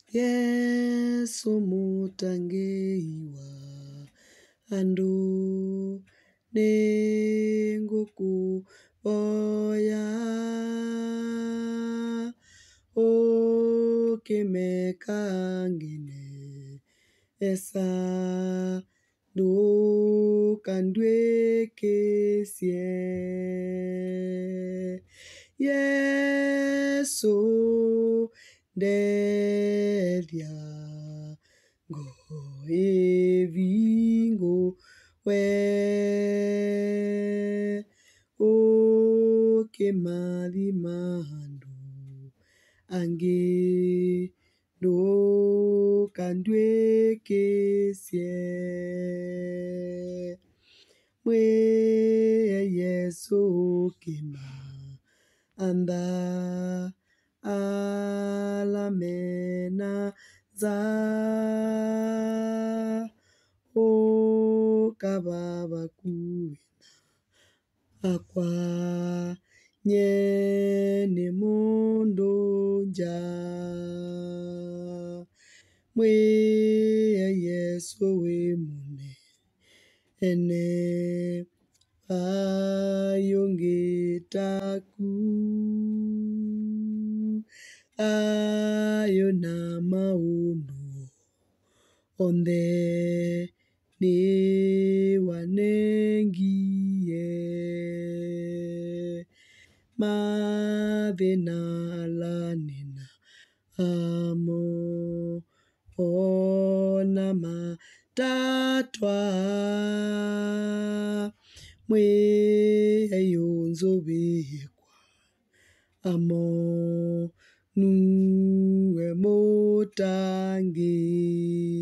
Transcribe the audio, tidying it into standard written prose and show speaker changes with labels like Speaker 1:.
Speaker 1: Yesu mutangeiwa andu nengoku oya okemekangene esa do kandwekesie Yesu delia go evingo we o kemali mandu ange do kandwekesie mwe Yesu kema anda alamena za o kababa kuina akwa nyene mondo nja mwe Yesu we mune ene ayongetaku ayona maunu onde ni wanengie madena lanina amo ona matatwa mwe yonzo bekwa amo nuwe motange